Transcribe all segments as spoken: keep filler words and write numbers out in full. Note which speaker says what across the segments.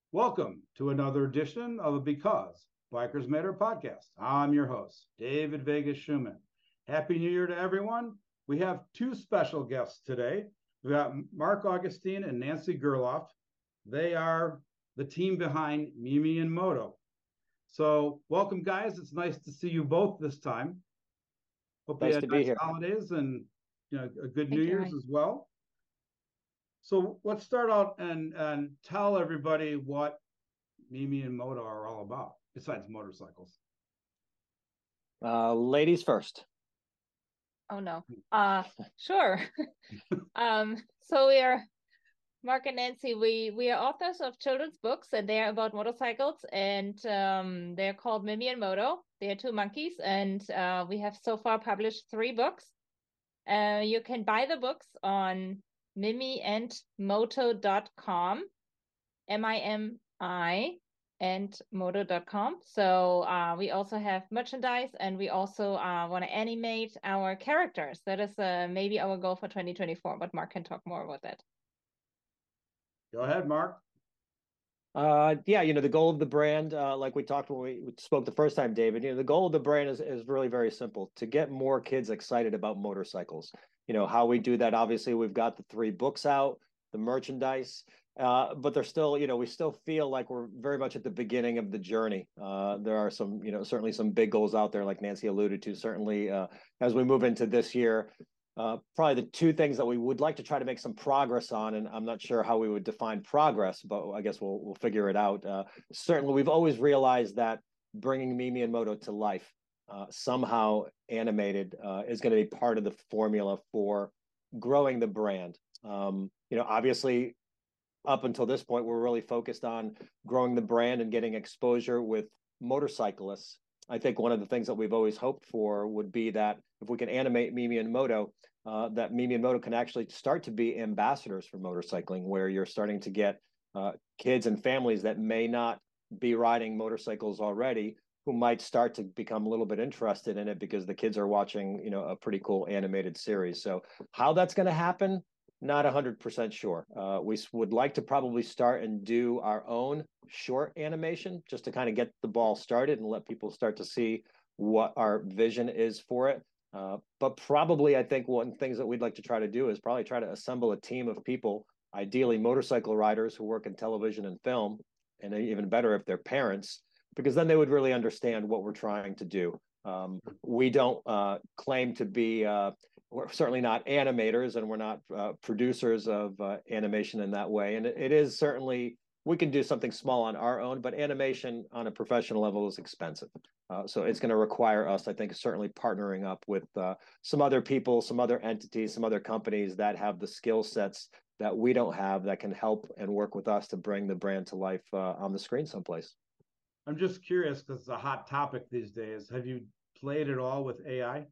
Speaker 1: Welcome to another edition of the Because Bikers Matter podcast. I'm your host, David Vegas Schumann. Happy New Year to everyone. We have two special guests today. We've got Mark Augustine and Nancy Gerloff. They are the team behind Mimi and Moto. So welcome, guys. It's nice to see you both this time. Hope you
Speaker 2: Nice
Speaker 1: had
Speaker 2: to be
Speaker 1: nice
Speaker 2: here.
Speaker 1: holidays and you know a good New
Speaker 3: Thank you.
Speaker 1: Year's
Speaker 3: Hi.
Speaker 1: as well. So let's start out and, and tell everybody what Mimi and Moto are all about, besides motorcycles.
Speaker 2: Uh, ladies first.
Speaker 3: Oh no. Uh sure. Um so we are Mark and Nancy, we we are authors of children's books and they are about motorcycles and um they're called Mimi and Moto. They are two monkeys and uh we have so far published three books. Uh you can buy the books on mimi and moto dot com, M I M I and moto dot com. So uh, we also have merchandise and we also uh, want to animate our characters. That is uh, maybe our goal for twenty twenty-four, but Mark can talk more about that.
Speaker 1: Go ahead, Mark.
Speaker 2: Uh, yeah, you know, the goal of the brand, uh, like we talked when we spoke the first time, David, you know, the goal of the brand is, is really very simple: to get more kids excited about motorcycles. You know, how we do that, obviously, we've got the three books out, the merchandise, uh, but there's still, you know, we still feel like we're very much at the beginning of the journey. Uh, there are some, you know, certainly some big goals out there, like Nancy alluded to, certainly uh, as we move into this year. Uh, probably the two things that we would like to try to make some progress on, and I'm not sure how we would define progress, but I guess we'll we'll figure it out. Uh, certainly, we've always realized that bringing Mimi and Moto to life, uh, somehow animated, uh, is going to be part of the formula for growing the brand. Um, you know, obviously, up until this point, we're really focused on growing the brand and getting exposure with motorcyclists. I think one of the things that we've always hoped for would be that if we can animate Mimi and Moto, uh, that Mimi and Moto can actually start to be ambassadors for motorcycling, where you're starting to get uh, kids and families that may not be riding motorcycles already, who might start to become a little bit interested in it because the kids are watching, you know, a pretty cool animated series. So how that's going to happen, not one hundred percent sure. Uh, we would like to probably start and do our own short animation just to kind of get the ball started and let people start to see what our vision is for it. Uh, but probably, I think one of the things that we'd like to try to do is probably try to assemble a team of people, ideally motorcycle riders who work in television and film, and even better if they're parents, because then they would really understand what we're trying to do. Um, we don't uh, claim to be, uh, we're certainly not animators, and we're not uh, producers of uh, animation in that way. And it, it is certainly, we can do something small on our own, but animation on a professional level is expensive. Uh, so it's going to require us, I think, certainly partnering up with uh, some other people, some other entities, some other companies that have the skill sets that we don't have, that can help and work with us to bring the brand to life uh, on the screen someplace.
Speaker 1: I'm just curious because it's a hot topic these days. Have you played at all with A I?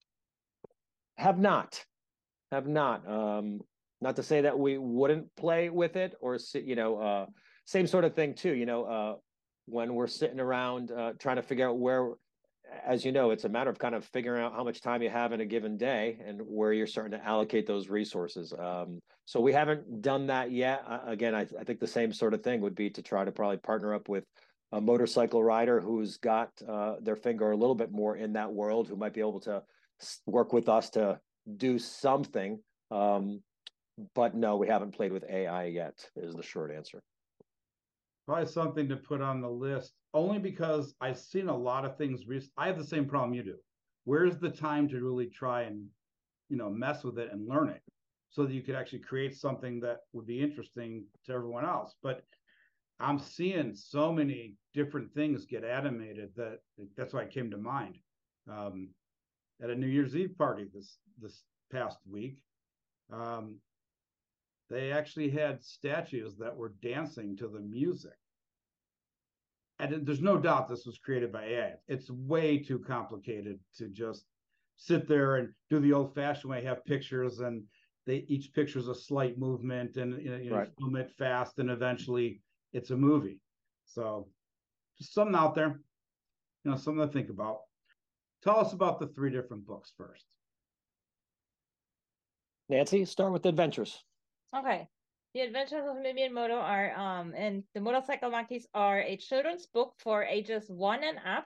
Speaker 2: Have not, have not. Um, not to say that we wouldn't play with it, or you know, uh, same sort of thing too. You know, uh, when we're sitting around uh, trying to figure out where, as you know, it's a matter of kind of figuring out how much time you have in a given day and where you're starting to allocate those resources. Um, so we haven't done that yet. Uh, again, I, I think the same sort of thing would be to try to probably partner up with a motorcycle rider who's got uh, their finger a little bit more in that world, who might be able to work with us to do something. Um, but no, we haven't played with A I yet, is the short answer.
Speaker 1: Probably something to put on the list, only because I've seen a lot of things. I have the same problem you do. Where's the time to really try and, you know, mess with it and learn it so that you could actually create something that would be interesting to everyone else? But I'm seeing so many different things get animated that that's why it came to mind. Um, at a New Year's Eve party this this past week, um, they actually had statues that were dancing to the music. And there's no doubt this was created by A I. It's way too complicated to just sit there and do the old-fashioned way, have pictures, and they each picture is a slight movement, and you know, you
Speaker 2: Right.
Speaker 1: film it fast, and eventually it's a movie. So just something out there, you know, something to think about. Tell us about the three different books first.
Speaker 2: Nancy, start with the adventures.
Speaker 3: Okay. The Adventures of Mimi and Moto are, um, and the Motorcycle Monkeys are a children's book for ages one and up.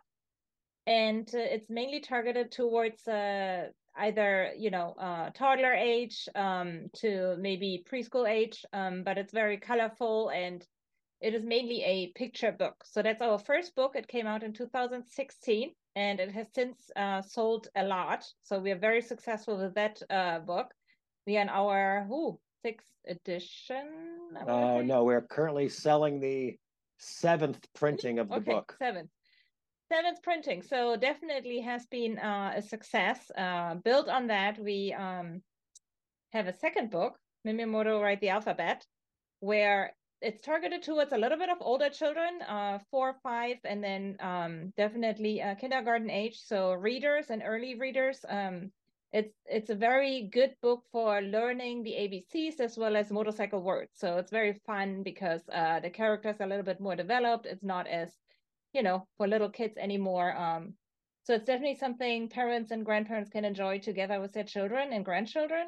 Speaker 3: And uh, it's mainly targeted towards uh, either, you know, uh, toddler age um, to maybe preschool age, um, but it's very colorful and it is mainly a picture book. So that's our first book. It came out in two thousand sixteen and it has since uh, sold a lot. So we are very successful with that uh, book. We are in our ooh, sixth edition.
Speaker 2: Oh, uh, no, we're currently selling the seventh printing of the
Speaker 3: okay,
Speaker 2: book.
Speaker 3: Seventh. Seventh printing. So definitely has been uh, a success. Uh, built on that, we um, have a second book, Mimi and Moto Ride the Alphabet, where it's targeted towards a little bit of older children, uh, four, five, and then um, definitely uh, kindergarten age. So readers and early readers. Um, it's it's a very good book for learning the A B Cs as well as motorcycle words. So it's very fun because uh, the characters are a little bit more developed. It's not as, you know, for little kids anymore. Um, so it's definitely something parents and grandparents can enjoy together with their children and grandchildren.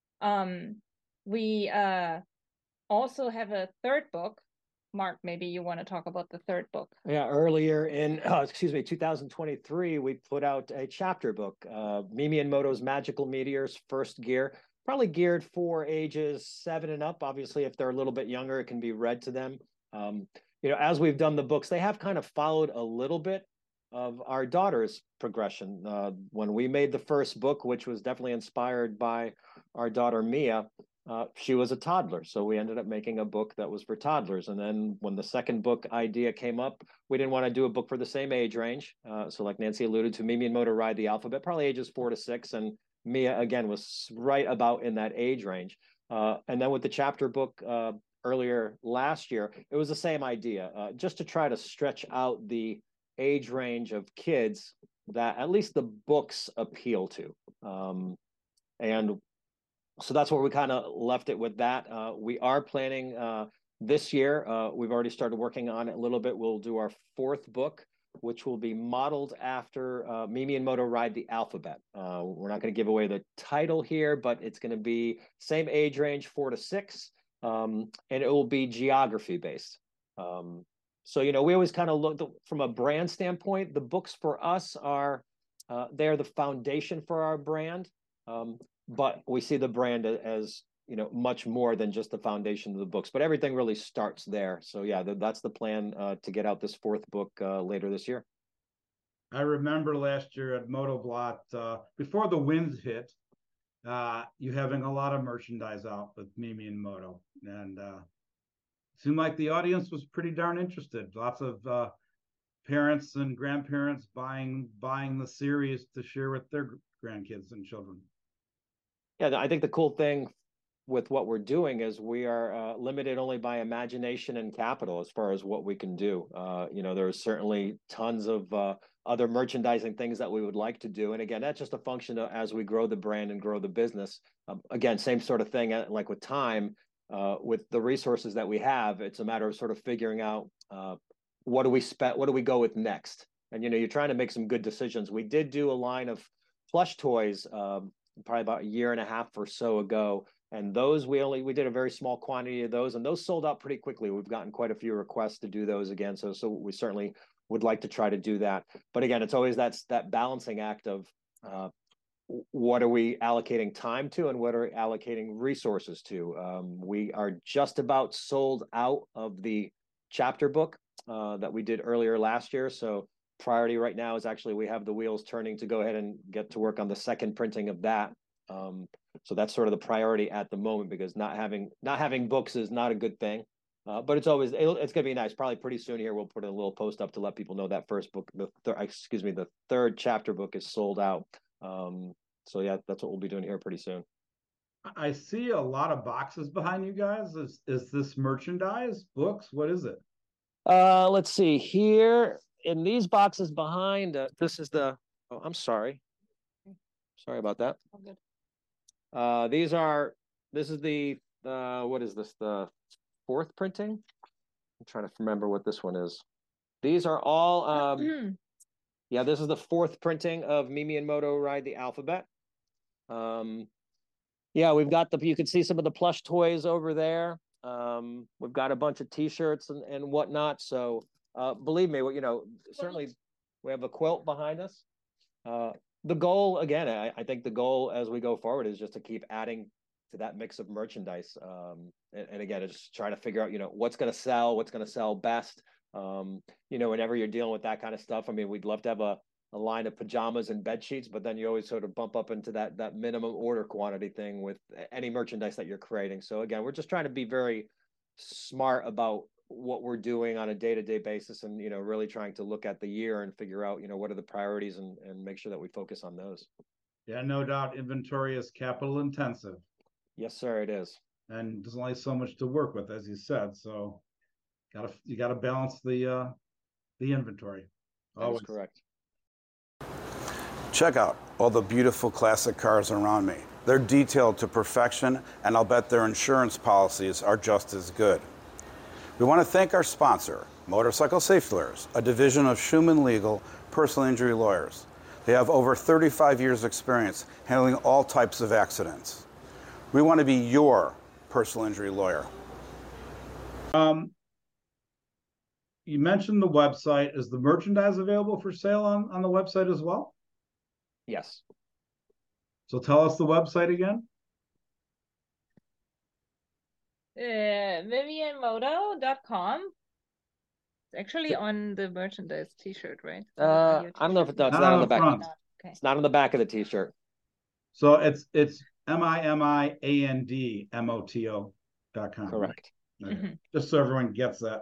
Speaker 3: Um, we uh, also have a third book. Mark, maybe you want to talk about the third book.
Speaker 2: Yeah, earlier in, uh, excuse me, two thousand twenty-three, we put out a chapter book, uh, Mimi and Moto's Magical Meteors, First Gear, probably geared for ages seven and up. Obviously, if they're a little bit younger, it can be read to them. Um, you know, as we've done the books, they have kind of followed a little bit of our daughter's progression. Uh, when we made the first book, which was definitely inspired by our daughter, Mia, Uh, she was a toddler, so we ended up making a book that was for toddlers. And then when the second book idea came up, we didn't want to do a book for the same age range. Uh, so like Nancy alluded to, Mimi and Moto Ride the Alphabet, probably ages four to six. And Mia, again, was right about in that age range. Uh, and then with the chapter book uh, earlier last year, it was the same idea, uh, just to try to stretch out the age range of kids that at least the books appeal to. Um, and so that's where we kind of left it with that. Uh, we are planning uh, this year. Uh, we've already started working on it a little bit. We'll do our fourth book, which will be modeled after uh, Mimi and Moto Ride the Alphabet. Uh, we're not going to give away the title here, but it's going to be same age range, four to six, um, and it will be geography based. Um, so, you know, we always kind of look from a brand standpoint. The books for us are uh, they're the foundation for our brand. Um, but we see the brand as, you know, much more than just the foundation of the books, but everything really starts there. So yeah, that's the plan uh, to get out this fourth book uh, later this year.
Speaker 1: I remember last year at Motoblot, uh, before the winds hit, uh, you having a lot of merchandise out with Mimi and Moto, and uh, it seemed like the audience was pretty darn interested. Lots of uh, parents and grandparents buying buying the series to share with their grandkids and children.
Speaker 2: Yeah, I think the cool thing with what we're doing is we are uh, limited only by imagination and capital as far as what we can do. Uh, you know, there's certainly tons of uh, other merchandising things that we would like to do. And again, that's just a function of as we grow the brand and grow the business. Um, again, same sort of thing, like with time, uh, with the resources that we have, it's a matter of sort of figuring out uh, what do we spend, what do we go with next? And, you know, you're trying to make some good decisions. We did do a line of plush toys, um, probably about a year and a half or so ago. And those we only, we did a very small quantity of those, and those sold out pretty quickly. We've gotten quite a few requests to do those again. So, so we certainly would like to try to do that. But again, it's always that's that balancing act of uh, what are we allocating time to and what are we allocating resources to. Um, we are just about sold out of the chapter book uh, that we did earlier last year. So priority right now is actually we have the wheels turning to go ahead and get to work on the second printing of that. Um, so that's sort of the priority at the moment, because not having not having books is not a good thing. Uh, but it's always it, it's gonna be nice. Probably pretty soon here we'll put a little post up to let people know that first book, the third, excuse me, the third chapter book is sold out. Um, so yeah, that's what we'll be doing here pretty soon.
Speaker 1: I see a lot of boxes behind you guys. Is is this merchandise, books? What is it?
Speaker 2: Uh, let's see here. In these boxes behind, uh, this is the, oh, I'm sorry. Sorry about that.
Speaker 3: Oh, good.
Speaker 2: Uh, these are, this is the, uh, what is this, the fourth printing? I'm trying to remember what this one is. These are all, um, yeah, this is the fourth printing of Mimi and Moto Ride the Alphabet. Um, yeah, we've got the, you can see some of the plush toys over there. Um, we've got a bunch of T-shirts and, and whatnot. So uh, believe me, you know, certainly we have a quilt behind us. Uh, the goal, again, I, I think the goal as we go forward is just to keep adding to that mix of merchandise. Um, and, and again, it's just trying to figure out, you know, what's going to sell, what's going to sell best. Um, you know, whenever you're dealing with that kind of stuff, I mean, we'd love to have a, a line of pajamas and bed sheets, but then you always sort of bump up into that that minimum order quantity thing with any merchandise that you're creating. So again, we're just trying to be very smart about what we're doing on a day-to-day basis, and you know, really trying to look at the year and figure out, you know, what are the priorities, and, and make sure that we focus on those.
Speaker 1: Yeah, no doubt inventory is capital intensive.
Speaker 2: Yes, sir, it is.
Speaker 1: And there's only so much to work with, as you said. So gotta you gotta balance the uh the inventory.
Speaker 2: That is correct.
Speaker 4: Check out all the beautiful classic cars around me. They're detailed to perfection, and I'll bet their insurance policies are just as good. We want to thank our sponsor, Motorcycle Safety Lawyers, a division of Schumann Legal personal injury lawyers. They have over thirty-five years experience handling all types of accidents. We want to be your personal injury lawyer.
Speaker 1: Um, you mentioned the website. Is the merchandise available for sale on, on the website as well?
Speaker 2: Yes.
Speaker 1: So tell us the website again.
Speaker 3: Uh, Vivian Moto dot com. It's actually on the merchandise T-shirt, right?
Speaker 2: Uh, I don't know if it's, no, it's
Speaker 1: Not
Speaker 2: not
Speaker 1: on
Speaker 2: on
Speaker 1: the
Speaker 2: the back.
Speaker 1: front.
Speaker 3: Okay.
Speaker 2: It's not on the back of the T-shirt.
Speaker 1: So it's it's M I M I A N D M O T O dot com.
Speaker 2: Correct.
Speaker 1: Right?
Speaker 3: Mhm.
Speaker 1: Just so everyone gets that.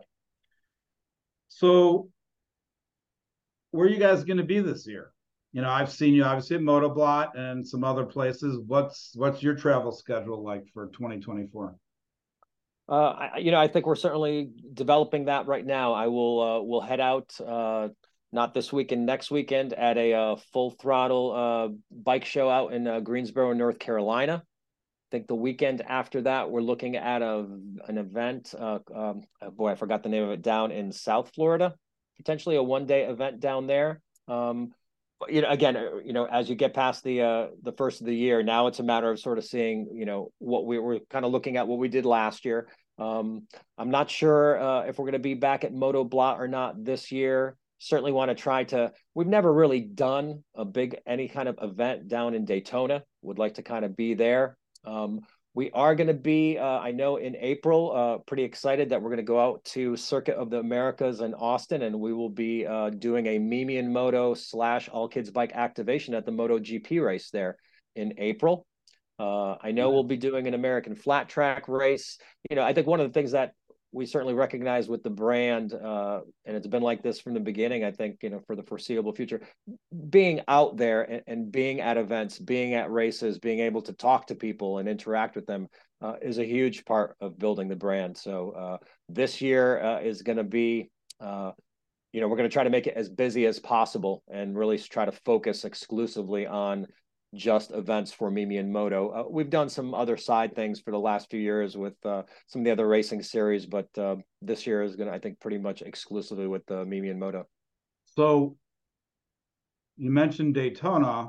Speaker 1: So where are you guys going to be this year? You know, I've seen you obviously at Motoblot and some other places. What's what's your travel schedule like for twenty twenty-four?
Speaker 2: Uh, I, you know, I think we're certainly developing that right now. I will uh, will head out uh, not this weekend, next weekend at a uh, full throttle uh, bike show out in uh, Greensboro, North Carolina. I think the weekend after that, we're looking at a an event. Uh, um, oh boy, I forgot the name of it, down in South Florida. Potentially a one day event down there. Um, you know, again, you know, as you get past the uh, the first of the year, now it's a matter of sort of seeing, you know, what we were kind of looking at what we did last year. Um, I'm not sure uh, if we're going to be back at Motoblot or not this year. Certainly want to try to. We've never really done a big any kind of event down in Daytona. Would like to kind of be there. Um, we are going to be, uh, I know, in April, uh, pretty excited that we're going to go out to Circuit of the Americas in Austin, and we will be uh, doing a Mimian Moto slash All Kids Bike activation at the MotoGP race there in April. Uh, I know we'll be doing an American flat track race. You know, I think one of the things that we certainly recognize with the brand, uh, and it's been like this from the beginning, I think, you know, for the foreseeable future, being out there and, and being at events, being at races, being able to talk to people and interact with them uh, is a huge part of building the brand. So uh, this year uh, is going to be, uh, you know, we're going to try to make it as busy as possible and really try to focus exclusively on just events for Mimian Moto. Uh, we've done some other side things for the last few years with uh, some of the other racing series, but uh, this year is going to, I think, pretty much exclusively with the Mimian Moto.
Speaker 1: So you mentioned Daytona,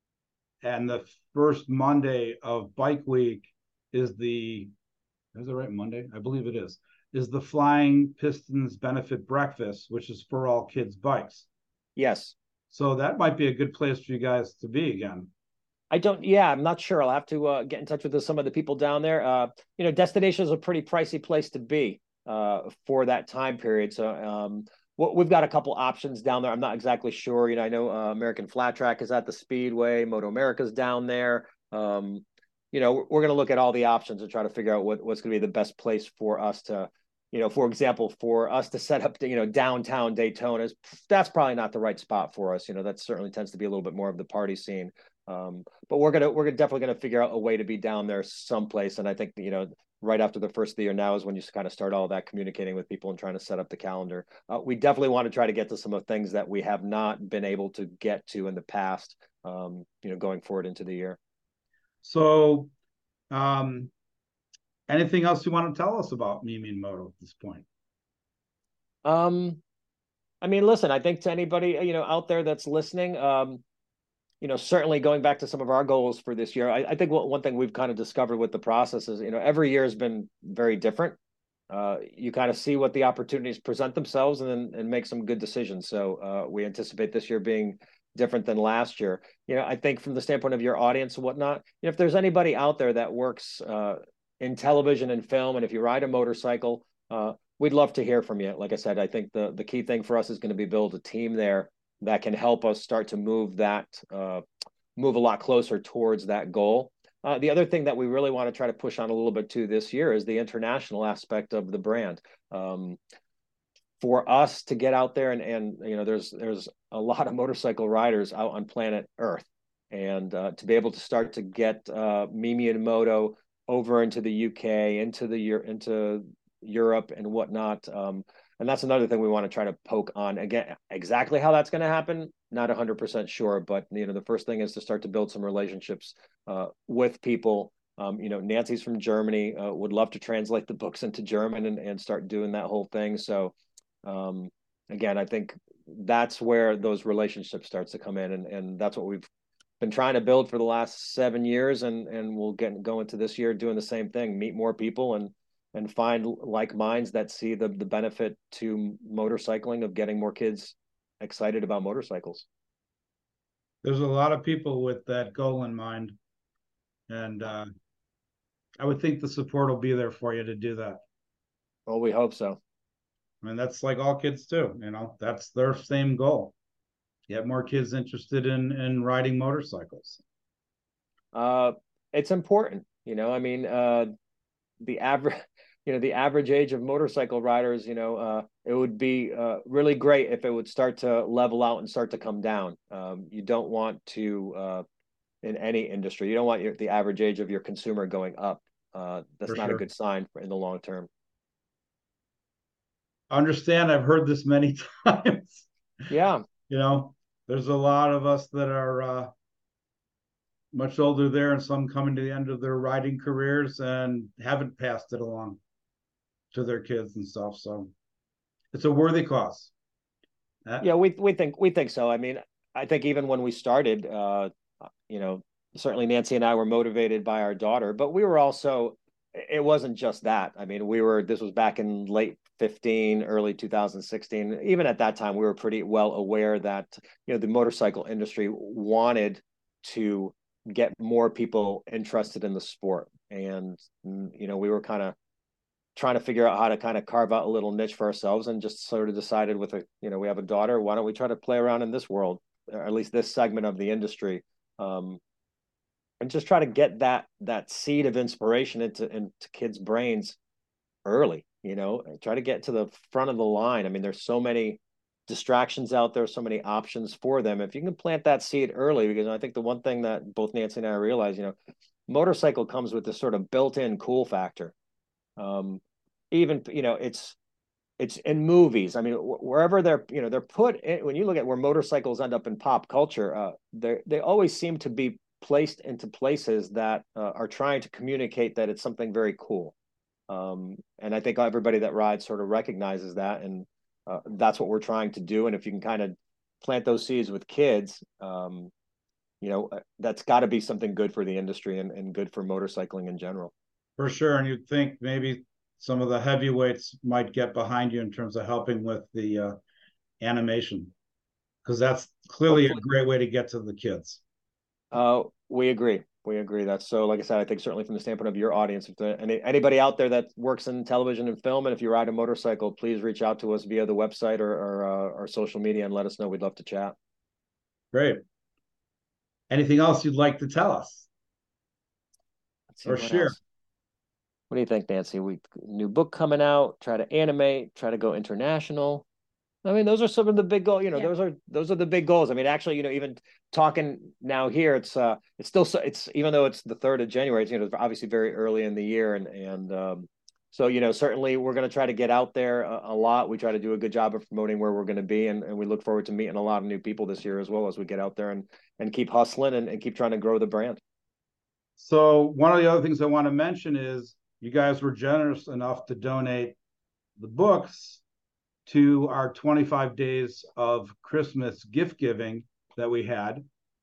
Speaker 1: and the first Monday of Bike Week is the, is it right, Monday? I believe it is, is the Flying Pistons Benefit Breakfast, which is for all kids' bikes.
Speaker 2: Yes.
Speaker 1: So that might be a good place for you guys to be again.
Speaker 2: I don't, yeah, I'm not sure. I'll have to uh, get in touch with the, some of the people down there. Uh, you know, destination is a pretty pricey place to be uh, for that time period. So um, we've got a couple options down there. I'm not exactly sure. You know, I know uh, American Flat Track is at the Speedway. Moto America's down there. Um, you know, we're, we're going to look at all the options and try to figure out what, what's going to be the best place for us to, you know, for example, for us to set up, you know, downtown Daytona, that's probably not the right spot for us. You know, that certainly tends to be a little bit more of the party scene. Um, but we're gonna we're definitely gonna figure out a way to be down there someplace. And I think, you know, right after the first of the year now is when you kind of start all that communicating with people and trying to set up the calendar. Uh, we definitely want to try to get to some of the things that we have not been able to get to in the past. Um, you know, going forward into the year.
Speaker 1: So, um, anything else you want to tell us about Mimian Moto at this point?
Speaker 2: Um, I mean, listen, I think to anybody, you know, out there that's listening, um, you know, certainly going back to some of our goals for this year, I, I think what, one thing we've kind of discovered with the process is, you know, every year has been very different. Uh, you kind of see what the opportunities present themselves and then and make some good decisions. So uh, we anticipate this year being different than last year. You know, I think from the standpoint of your audience and whatnot, you know, if there's anybody out there that works uh, in television and film, and if you ride a motorcycle, uh, we'd love to hear from you. Like I said, I think the the key thing for us is going to be build a team there that can help us start to move that uh, move a lot closer towards that goal. Uh, the other thing that we really want to try to push on a little bit too this year is the international aspect of the brand. Um, for us to get out there and, and you know, there's there's a lot of motorcycle riders out on planet Earth, and uh, to be able to start to get uh, Mimi and Moto over into the U K, into the into Europe and whatnot. Um, and that's another thing we want to try to poke on. Again, exactly how that's going to happen, not one hundred percent sure, but you know, the first thing is to start to build some relationships uh, with people. Um, you know, Nancy's from Germany, uh, would love to translate the books into German and, and start doing that whole thing. So um, again, I think that's where those relationships starts to come in, and, and that's what we've been trying to build for the last seven years, and and we'll get go into this year doing the same thing, meet more people and and find like minds that see the the benefit to motorcycling of getting more kids excited about motorcycles.
Speaker 1: There's a lot of people with that goal in mind, and uh, I would think the support will be there for you to do that.
Speaker 2: Well, we hope so.
Speaker 1: I mean, that's like all kids too, you know, that's their same goal. Get more kids interested in in riding motorcycles.
Speaker 2: Uh, it's important, you know. I mean, uh, the average, you know, the average age of motorcycle riders, you know, uh, it would be uh, really great if it would start to level out and start to come down. Um, you don't want to, uh, in any industry, you don't want your, the average age of your consumer going up. Uh, that's
Speaker 1: For
Speaker 2: not
Speaker 1: sure.
Speaker 2: a good sign for, in the long term.
Speaker 1: Understand, I've heard this many times.
Speaker 2: Yeah.
Speaker 1: You know, there's a lot of us that are uh, much older there, and some coming to the end of their riding careers and haven't passed it along to their kids and stuff. So it's a worthy cause. Uh,
Speaker 2: Yeah, we we think we think so. I mean, I think even when we started, uh, you know, certainly Nancy and I were motivated by our daughter, but we were also, it wasn't just that. I mean, we were, this was back in late fifteen, early two thousand sixteen. Even at that time, we were pretty well aware that, you know, the motorcycle industry wanted to get more people interested in the sport. And, you know, we were kind of trying to figure out how to kind of carve out a little niche for ourselves, and just sort of decided with a, you know, we have a daughter, why don't we try to play around in this world, or at least this segment of the industry, um, and just try to get that that seed of inspiration into into kids' brains early, you know, and try to get to the front of the line. I mean, there's so many distractions out there, so many options for them. If you can plant that seed early, because I think the one thing that both Nancy and I realize, you know, motorcycle comes with this sort of built-in cool factor. Um, even, you know, it's it's in movies. I mean, wherever they're, you know, they're put in, when you look at where motorcycles end up in pop culture, uh, they they always seem to be placed into places that uh, are trying to communicate that it's something very cool. Um, and I think everybody that rides sort of recognizes that, and uh, that's what we're trying to do. And if you can kind of plant those seeds with kids, um, you know, that's got to be something good for the industry, and, and good for motorcycling in general.
Speaker 1: For sure. And you'd think maybe some of the heavyweights might get behind you in terms of helping with the uh, animation, because that's clearly Hopefully. a great way to get to the kids.
Speaker 2: Uh, we agree. We agree. That's so, like I said, I think certainly from the standpoint of your audience, if the, any, anybody out there that works in television and film, and if you ride a motorcycle, please reach out to us via the website or, or uh, our social media and let us know. We'd love to chat.
Speaker 1: Great. Anything else you'd like to tell us? Or share? Else.
Speaker 2: What do you think, Nancy? We new book coming out, try to animate, try to go international. I mean, those are some of the big goals. You know, yeah. those are those are the big goals. I mean, actually, you know, even talking now here, it's uh, it's still it's even though it's the third of January, it's, you know, it's obviously very early in the year, and and um, so you know, certainly we're going to try to get out there a, a lot. We try to do a good job of promoting where we're going to be, and, and we look forward to meeting a lot of new people this year as well, as we get out there and and keep hustling and, and keep trying to grow the brand.
Speaker 1: So one of the other things I want to mention is you guys were generous enough to donate the books to our twenty-five days of Christmas gift giving that we had.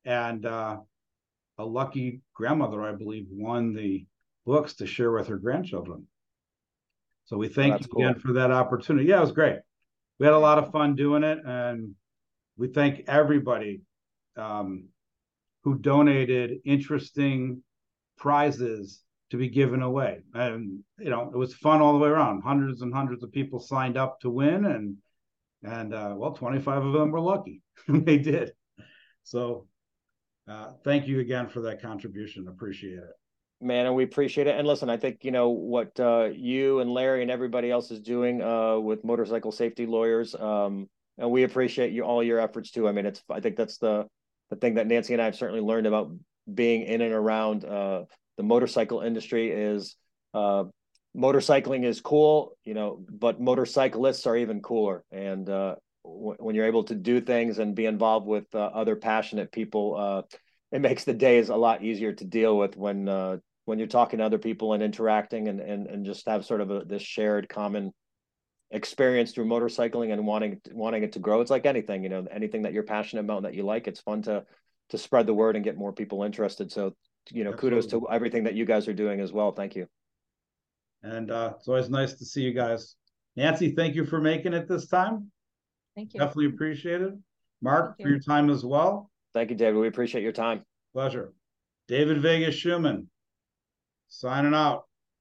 Speaker 1: and uh, a lucky grandmother, I believe, won the books to share with her grandchildren. So we thank
Speaker 2: Oh,
Speaker 1: you
Speaker 2: cool.
Speaker 1: again for that opportunity. Yeah, it was great. We had a lot of fun doing it, and we thank everybody um, who donated interesting prizes to be given away. And, you know, it was fun all the way around. Hundreds and hundreds of people signed up to win, and, and uh, well, twenty-five of them were lucky. They did. So uh, thank you again for that contribution. Appreciate it.
Speaker 2: Man, and we appreciate it. And listen, I think, you know, what uh, you and Larry and everybody else is doing uh, with motorcycle safety lawyers, um, and we appreciate you all your efforts too. I mean, it's I think that's the the thing that Nancy and I have certainly learned about being in and around uh, the motorcycle industry is uh, motorcycling is cool, you know, but motorcyclists are even cooler. And uh, w- when you're able to do things and be involved with uh, other passionate people, uh, it makes the days a lot easier to deal with when uh, when you're talking to other people and interacting and and and just have sort of a, this shared common experience through motorcycling and wanting wanting it to grow. It's like anything, you know, anything that you're passionate about and that you like. It's fun to to spread the word and get more people interested. So, you know,
Speaker 1: Absolutely.
Speaker 2: kudos to everything that you guys are doing as well. Thank you.
Speaker 1: And uh, it's always nice to see you guys. Nancy, thank you for making it this time.
Speaker 3: Thank you.
Speaker 1: Definitely appreciate it. Mark,
Speaker 3: Thank you.
Speaker 1: for your time as well.
Speaker 2: Thank you, David. We appreciate your time.
Speaker 1: Pleasure. David Vegas Schumann, signing out.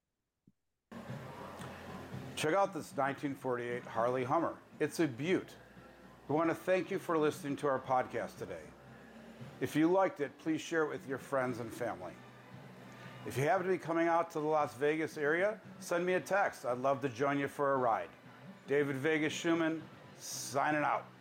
Speaker 4: Check out this nineteen forty-eight Harley Hummer. It's a beaut. We want to thank you for listening to our podcast today. If you liked it, please share it with your friends and family. If you happen to be coming out to the Las Vegas area, send me a text. I'd love to join you for a ride. David Vegas Schumann, signing out.